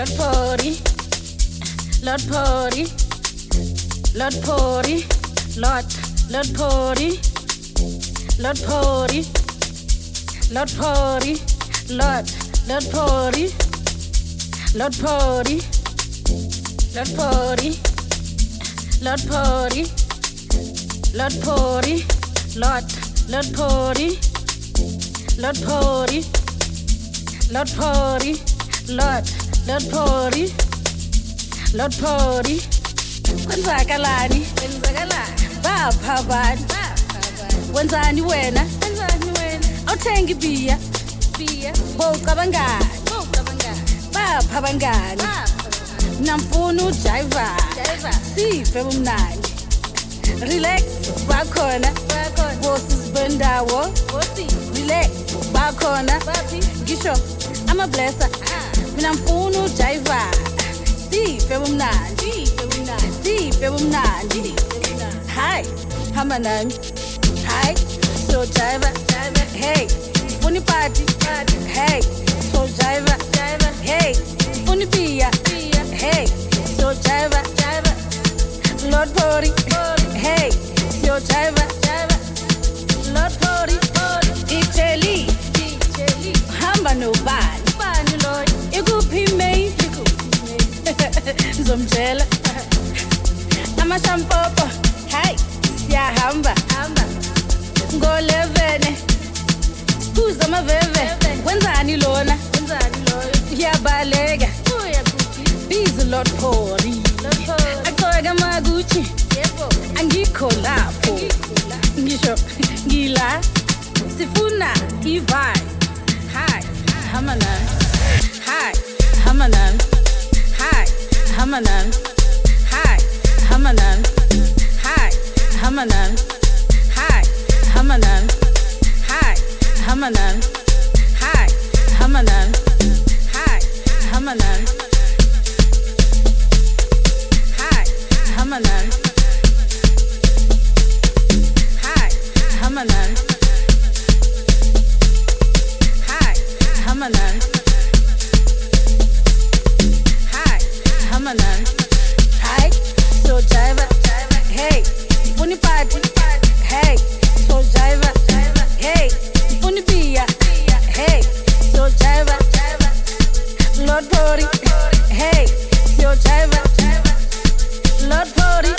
Lord Pori, Lord Pori, Lord Pori, Lord Pori, Lord Pori, Lord Pori, Lord Pori, Lord Pori, Lord Pori, Lord Pori, Lord Pori, Lord Pori, Lord Pori, Lord Pori, Lord Pori, Lord Pori. Kwenzakalani? Bapha bani? Wenzani wena? Awuthenga ibiya? Bowucabangani? Bapha bangani? Namfuna ujiva. Sife bumnandi. Relax bakhona. Bosi bendawo. Relax bakhona. Ngisho ama blesser. Mina mfuna ujiva. Sife bumnandi. Sife bumnandi. Hi, hamba nami. Hi, so jiva. Hey, funny party. Hey, so jiva. Hey, funny beer. Hey, so jiva. Lord Pori. Hey, so jiva. Lord Pori. DJ Lee. Hamba nobani. Ikuphi main. Ngizomtshela. Amashampopo. Hey, siyahamba. Ngo-11 kuza amaveve. Wenzani lona? Uyabaleka. Busy Lord Pori. Agqoke amaGucci. Angikho lapho. Ngisho ngila. Sifuna i-vibe. Hi, hamba nami. Hi, hamba nami. Hi, hamba nami. Hi, hamba nami. Hi, hamba nami. Hi, hamba nami. Hi, hamba nami. Hi, hamba nami. Hi, hamba nami. Hi, hamba nami. Hi, hamba nami. Hi, hamba nami. Hi, hamba nami. Hi, so jiva. Hey, funny party. Hey, so jiva. Hey, funny beer. Hey, so jiva. Lord Pori. Hey, so jiva. Lord Pori.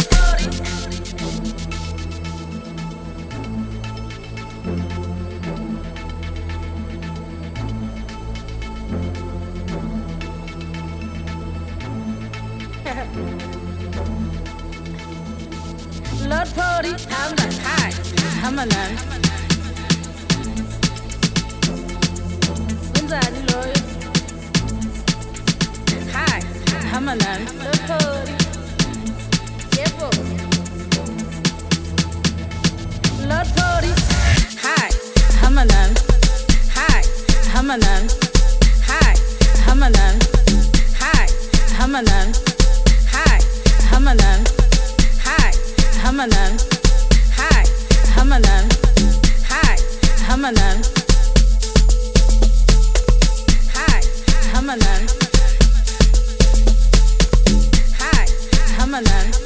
Lord Pori. Hi, hamba nami. Wenzani loyo? Hi, hamba nami. Lord Pori. Yebo. Lord Pori. Hi, hamba nami. Hi, hamba nami. Hi, hamba nami. Hi, hamba nami. Hi, hamba nami. Hi, hamba nami. Hi, hamba nami. Hi, hamba nami. Hi, hamba nami. Hi, hamba nami.